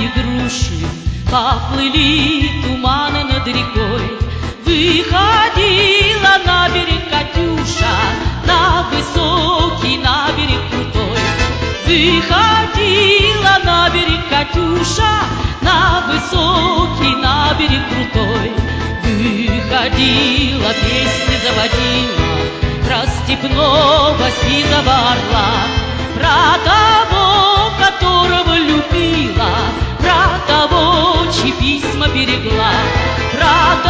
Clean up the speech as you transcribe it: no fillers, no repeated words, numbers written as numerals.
груши, поплыли туманы над рекой. Выходила на берег Катюша, на высокий, на берег крутой. Выходила на берег Катюша, на высокий, на берег крутой. Выходила, песни заводила про степного сизого орла, про того, которого любила, про того, чьи письма берегла, про